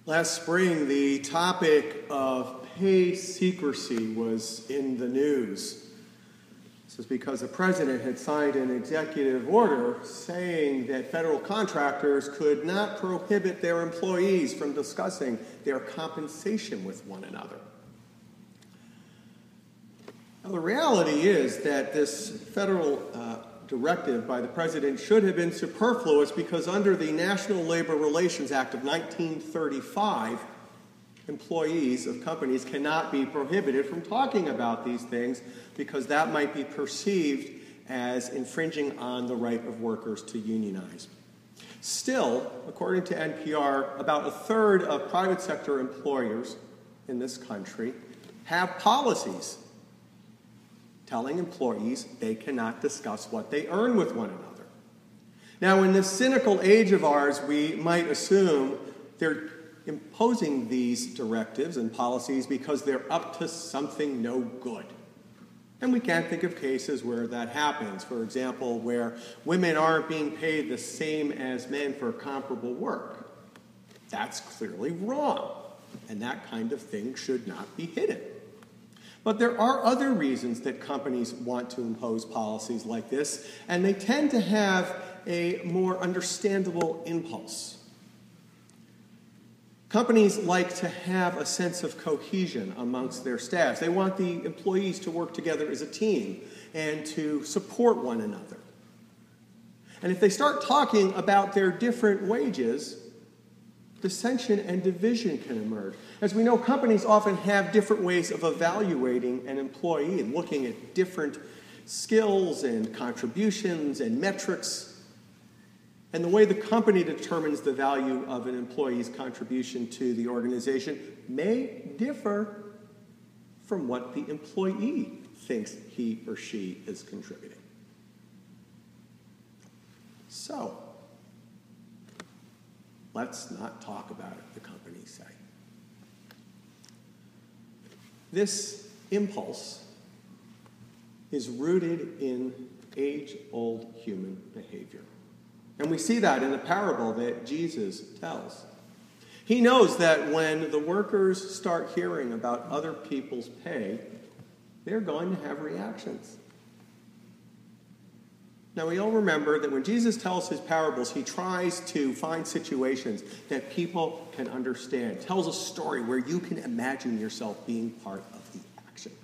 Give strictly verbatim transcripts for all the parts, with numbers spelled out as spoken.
Last spring, the topic of pay secrecy was in the news. This is because the president had signed an executive order saying that federal contractors could not prohibit their employees from discussing their compensation with one another. Now, the reality is that this federal uh, directive by the president should have been superfluous because under the National Labor Relations Act of nineteen thirty-five, employees of companies cannot be prohibited from talking about these things because that might be perceived as infringing on the right of workers to unionize. Still, according to N P R, about a third of private sector employers in this country have policies telling employees they cannot discuss what they earn with one another. Now, in this cynical age of ours, we might assume they're imposing these directives and policies because they're up to something no good. And we can't think of cases where that happens. For example, where women aren't being paid the same as men for comparable work. That's clearly wrong, and that kind of thing should not be hidden. But there are other reasons that companies want to impose policies like this, and they tend to have a more understandable impulse. Companies like to have a sense of cohesion amongst their staffs. They want the employees to work together as a team and to support one another. And if they start talking about their different wages, dissension and division can emerge. As we know, companies often have different ways of evaluating an employee and looking at different skills and contributions and metrics. And the way the company determines the value of an employee's contribution to the organization may differ from what the employee thinks he or she is contributing. So, let's not talk about it, the companies say. This impulse is rooted in age-old human behavior. And we see that in the parable that Jesus tells. He knows that when the workers start hearing about other people's pay, they're going to have reactions. Now, we all remember that when Jesus tells his parables, he tries to find situations that people can understand. Tells a story where you can imagine yourself being part of the action.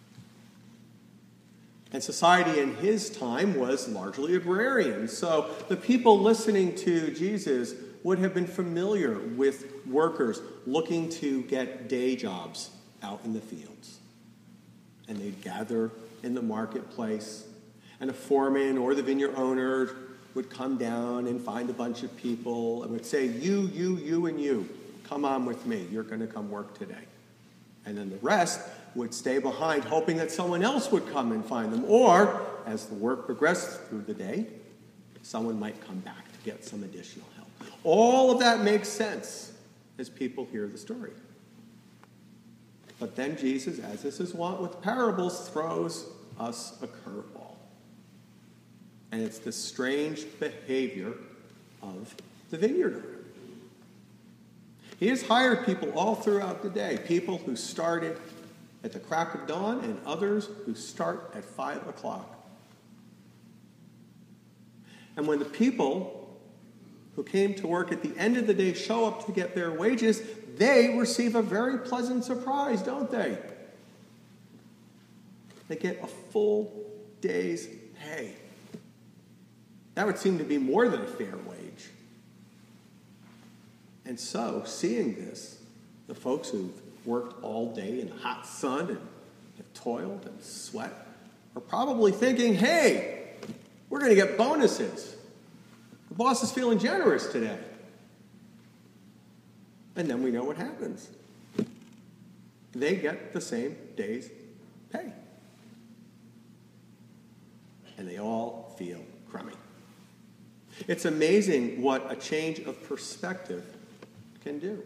And society in his time was largely agrarian, so the people listening to Jesus would have been familiar with workers looking to get day jobs out in the fields. And they'd gather in the marketplace, and a foreman or the vineyard owner would come down and find a bunch of people and would say, you, you, you, and you, come on with me. You're going to come work today. And then the rest would stay behind, hoping that someone else would come and find them. Or, as the work progressed through the day, someone might come back to get some additional help. All of that makes sense as people hear the story. But then Jesus, as this is wont with parables, throws us a curveball. And it's the strange behavior of the vineyard owner. He has hired people all throughout the day, people who started at the crack of dawn and others who start at five o'clock. And when the people who came to work at the end of the day show up to get their wages, they receive a very pleasant surprise, don't they? They get a full day's pay. That would seem to be more than a fair wage. And so, seeing this, the folks who've worked all day in the hot sun and have toiled and sweat are probably thinking, hey, we're going to get bonuses. The boss is feeling generous today. And then we know what happens. They get the same day's pay. And they all feel crummy. It's amazing what a change of perspective can do.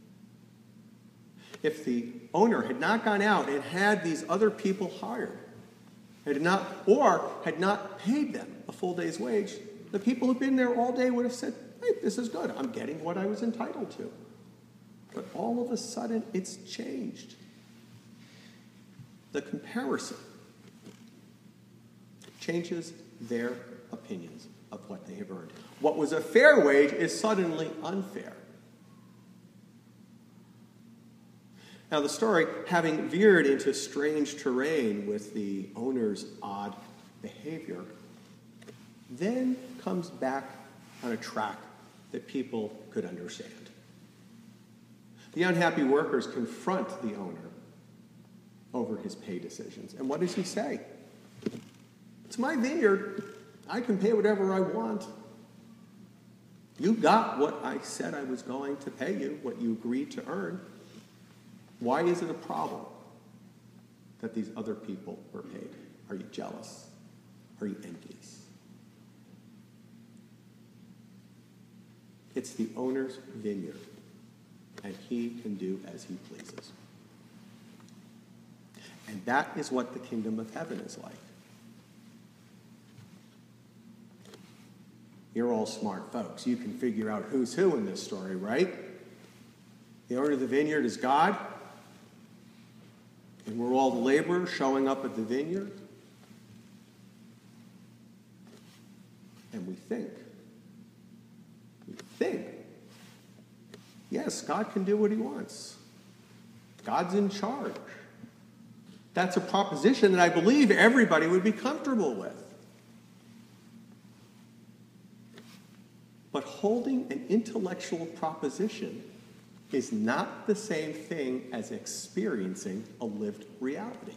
If the owner had not gone out and had these other people hired, had not, or had not paid them a full day's wage, the people who've been there all day would have said, hey, this is good. I'm getting what I was entitled to. But all of a sudden, it's changed. The comparison changes their opinions of what they have earned. What was a fair wage is suddenly unfair. Now, the story, having veered into strange terrain with the owner's odd behavior, then comes back on a track that people could understand. The unhappy workers confront the owner over his pay decisions. And what does he say? It's my vineyard. I can pay whatever I want. You got what I said I was going to pay you, what you agreed to earn. Why is it a problem that these other people were paid? Are you jealous? Are you envious? It's the owner's vineyard, and he can do as he pleases. And that is what the kingdom of heaven is like. You're all smart folks. You can figure out who's who in this story, right? The owner of the vineyard is God. And we're all the laborers showing up at the vineyard. And we think. We think. Yes, God can do what he wants. God's in charge. That's a proposition that I believe everybody would be comfortable with. But holding an intellectual proposition is not the same thing as experiencing a lived reality.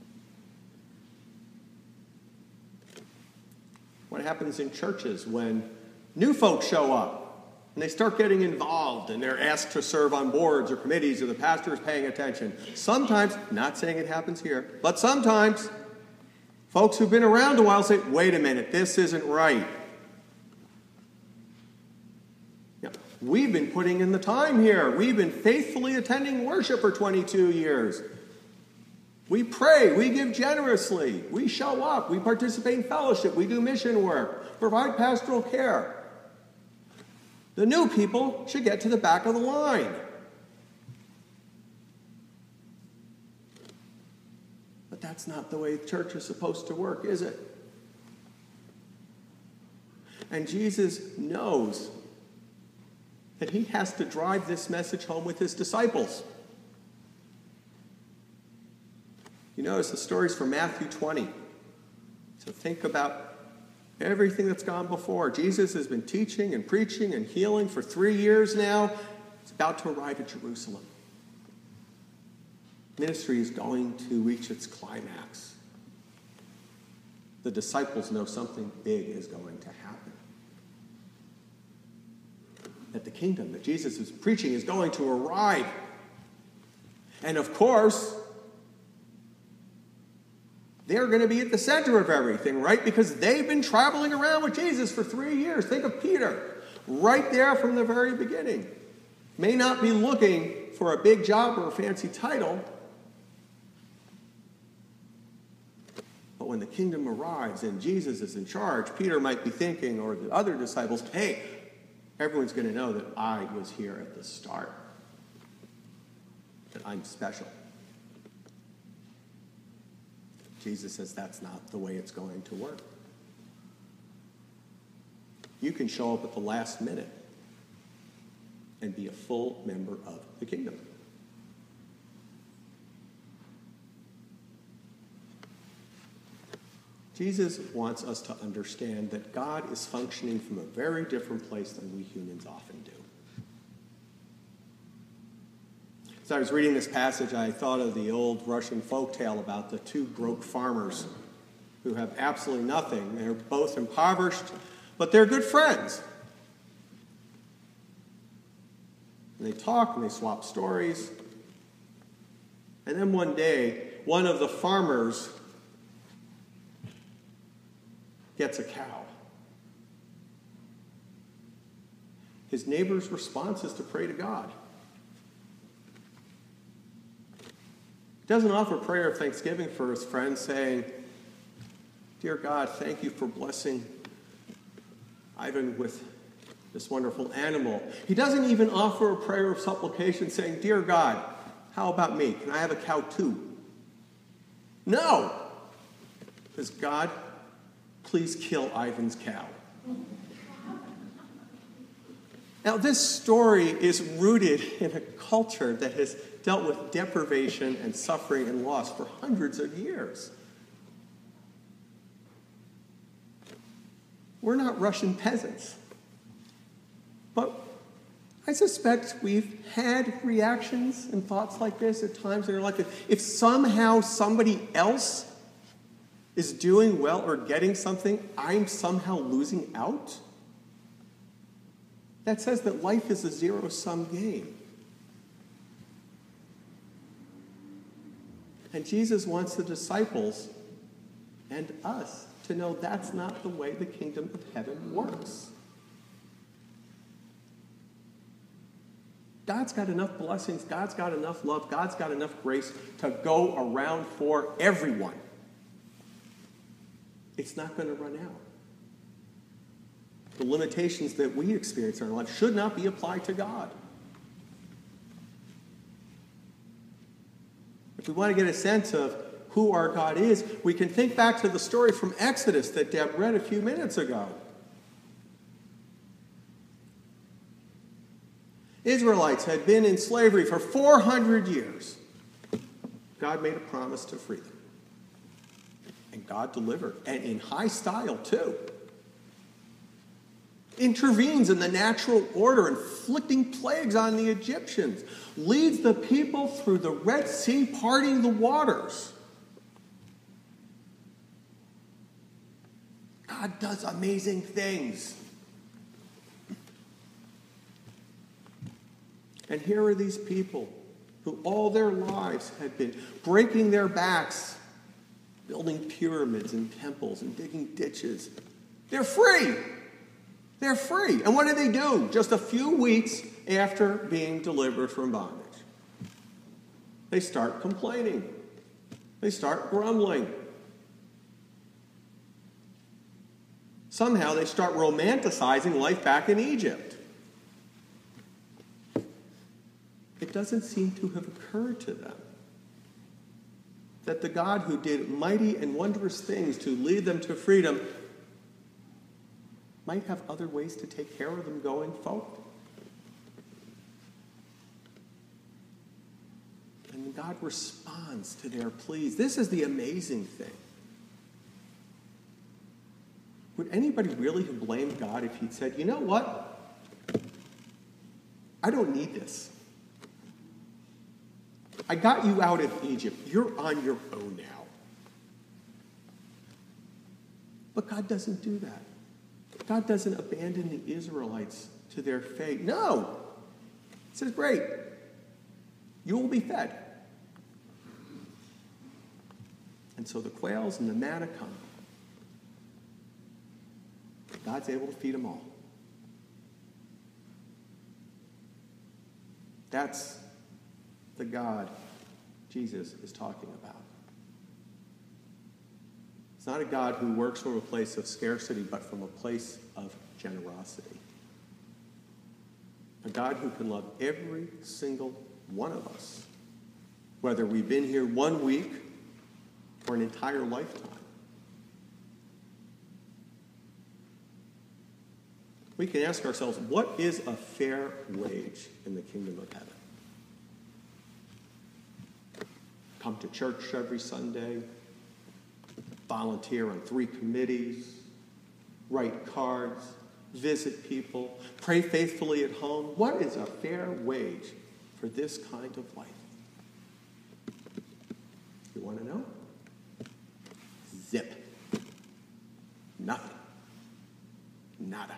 What happens in churches when new folks show up and they start getting involved and they're asked to serve on boards or committees or the pastor is paying attention? Sometimes, not saying it happens here, but sometimes folks who've been around a while say, wait a minute, this isn't right. We've been putting in the time here. We've been faithfully attending worship for twenty-two years. We pray. We give generously. We show up. We participate in fellowship. We do mission work. Provide pastoral care. The new people should get to the back of the line. But that's not the way church is supposed to work, is it? And Jesus knows that he has to drive this message home with his disciples. You notice the stories from Matthew twenty. So think about everything that's gone before. Jesus has been teaching and preaching and healing for three years now. He's about to arrive at Jerusalem. Ministry is going to reach its climax. The disciples know something big is going to happen. That the kingdom that Jesus is preaching is going to arrive. And of course, they're going to be at the center of everything, right? Because they've been traveling around with Jesus for three years. Think of Peter, right there from the very beginning. May not be looking for a big job or a fancy title, but when the kingdom arrives and Jesus is in charge, Peter might be thinking, or the other disciples, hey, everyone's going to know that I was here at the start, that I'm special. Jesus says that's not the way it's going to work. You can show up at the last minute and be a full member of the kingdom. Jesus wants us to understand that God is functioning from a very different place than we humans often do. As I was reading this passage, I thought of the old Russian folktale about the two broke farmers who have absolutely nothing. They're both impoverished, but they're good friends. And they talk and they swap stories. And then one day, one of the farmers gets a cow. His neighbor's response is to pray to God. He doesn't offer prayer of thanksgiving for his friend, saying, Dear God, thank you for blessing Ivan with this wonderful animal. He doesn't even offer a prayer of supplication saying, "Dear God, how about me? Can I have a cow too?" No! Because God, please kill Ivan's cow. Now, this story is rooted in a culture that has dealt with deprivation and suffering and loss for hundreds of years. We're not Russian peasants. But I suspect we've had reactions and thoughts like this at times in our life. If somehow somebody else is doing well or getting something, I'm somehow losing out. That says that life is a zero-sum game. And Jesus wants the disciples and us to know that's not the way the kingdom of heaven works. God's got enough blessings, God's got enough love, God's got enough grace to go around for everyone. It's not going to run out. The limitations that we experience in our life should not be applied to God. If we want to get a sense of who our God is, we can think back to the story from Exodus that Deb read a few minutes ago. Israelites had been in slavery for four hundred years. God made a promise to free them. And God delivered, and in high style too. Intervenes in the natural order, inflicting plagues on the Egyptians. Leads the people through the Red Sea, parting the waters. God does amazing things. And here are these people who all their lives had been breaking their backs, building pyramids and temples and digging ditches. They're free. They're free. And what do they do just a few weeks after being delivered from bondage? They start complaining. They start grumbling. Somehow they start romanticizing life back in Egypt. It doesn't seem to have occurred to them that the God who did mighty and wondrous things to lead them to freedom might have other ways to take care of them going forward. And God responds to their pleas. This is the amazing thing. Would anybody really have blamed God if he'd said, "You know what? I don't need this. I got you out of Egypt. You're on your own now." But God doesn't do that. God doesn't abandon the Israelites to their fate. No. He says, "Great. You will be fed." And so the quails and the manna come. God's able to feed them all. That's the God Jesus is talking about. It's not a God who works from a place of scarcity, but from a place of generosity. A God who can love every single one of us, whether we've been here one week or an entire lifetime. We can ask ourselves, what is a fair wage in the kingdom of heaven? Come to church every Sunday, volunteer on three committees, write cards, visit people, pray faithfully at home. What is a fair wage for this kind of life? You want to know? Zip. Nothing. Nada.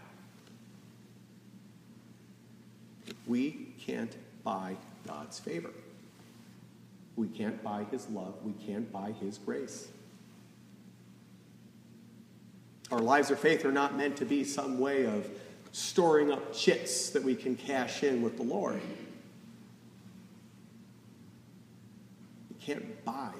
We can't buy God's favor. We can't buy his love. We can't buy his grace. Our lives of faith are not meant to be some way of storing up chits that we can cash in with the Lord. We can't buy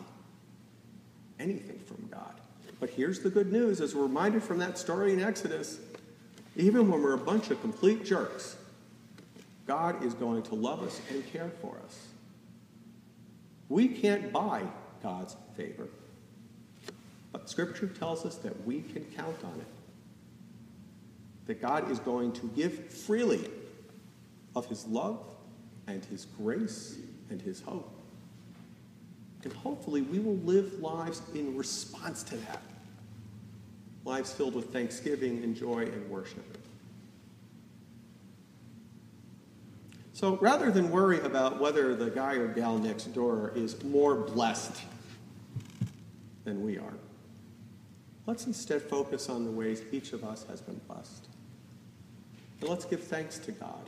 anything from God. But here's the good news. As we're reminded from that story in Exodus, Even when we're a bunch of complete jerks, God is going to love us and care for us. We can't buy God's favor, but Scripture tells us that we can count on it. That God is going to give freely of his love and his grace and his hope. And hopefully we will live lives in response to that. Lives filled with thanksgiving and joy and worship. So rather than worry about whether the guy or gal next door is more blessed than we are, let's instead focus on the ways each of us has been blessed. And let's give thanks to God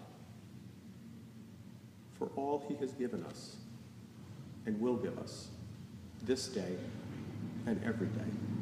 for all he has given us and will give us this day and every day.